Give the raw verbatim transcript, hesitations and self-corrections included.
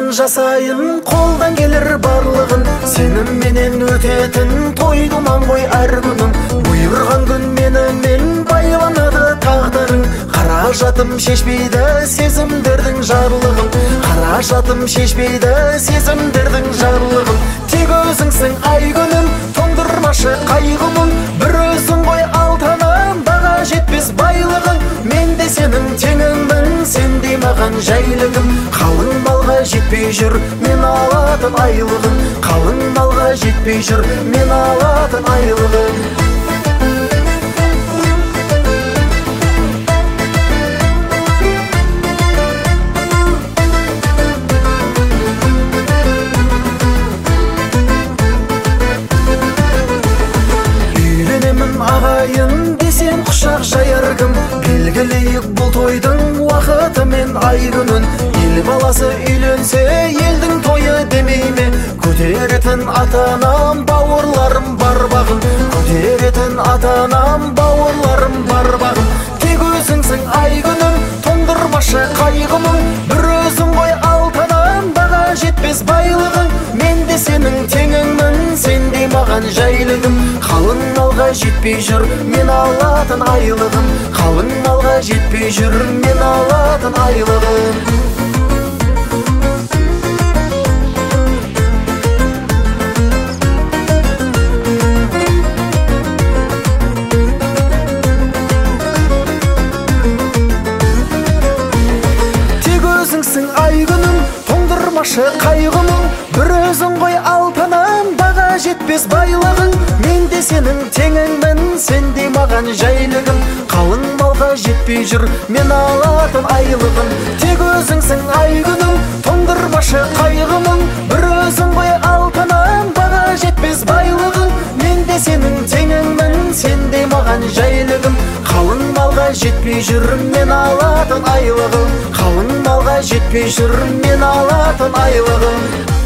жасайын, қолдан келер барлығын. Сенім менен өтетін тойдыман ғой әр күнім. Бұйырған күн менімен байланады тағдырың. Қаражатым шешпейді сезімдердің жарлығын. Қаражатым шешпейді сезімдердің жарлығын. Тек өзіңсің ай күнім, тоңдырмашы қайғымын. Бір өзің ғой алтыным, баға жетпес байлығың. Мен де сенің теңіңмін, сендей маған жайлығым. Қалың малға жетпей жүр, мен алатын айлығым. Қалың малға жетпей жүр, мен алатын айлығым. Ағайын десен құшақ жаяр кім? Белгілейік бұл тойдың уақыты мен ай күнін. Ел баласы үйленсе елдің тойы демей ме? Көтеретін ата-анам бауырларым бар бағым. Көтеретін ата-анам бауырларым бар бағым. Тек өзіңсің ай күнім, тоңдырмашы қайғымын. Бір өзің ғой алтыным, баға жетпес байлығың. Мен де сенің теңіңмін, сендей маған жайлығым. Қалың малға жетпей жүр, мен алатын айлығым. Қалың малға жетпей жүр, мен алатын айлығым. Тек өзіңсің ай күнім, тоңдырмашы қайғымын. Бір өзің ғой алтыным, баға жетпес байлығың. Мен де сенің теңіңмін, сендей маған жайлығым. Қалың малға жетпей жүр, мен алатын айлығым. Тек өзіңсің ай күнім, тоңдырмашы қайғымын. Бір өзің ғой алтыным, баға жетпес байлығың. Мен де сенің теңіңмін, сендей маған жайлығым. Қалың малға жетпей жүр, мен алатын айлығым. Қалың малға жетпей жүр, мен алатын айлығым.